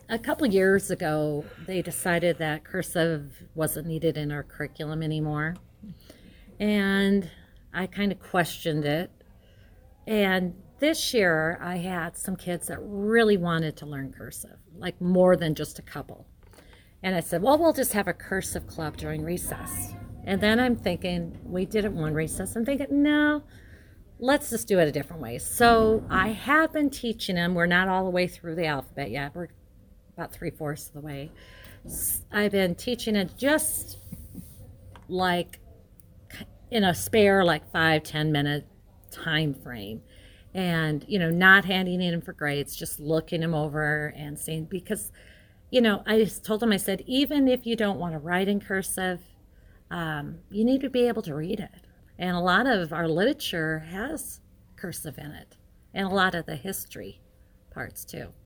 A couple years ago, they decided that cursive wasn't needed in our curriculum anymore. And I kind of questioned it. And this year, I had some kids that really wanted to learn cursive, like more than just a couple. And I said, well, we'll just have a cursive club during recess. And then I'm thinking, we did it one recess. I'm thinking, no, let's just do it a different way. So I have been teaching them. We're not all the way through the alphabet yet. We're about three-fourths of the way. I've been teaching it just like in a spare like 5-10 minute time frame, and not handing in for grades, just looking them over and seeing, because I told them, I said, even if you don't want to write in cursive, you need to be able to read it. And a lot of our literature has cursive in it, and a lot of the history parts too.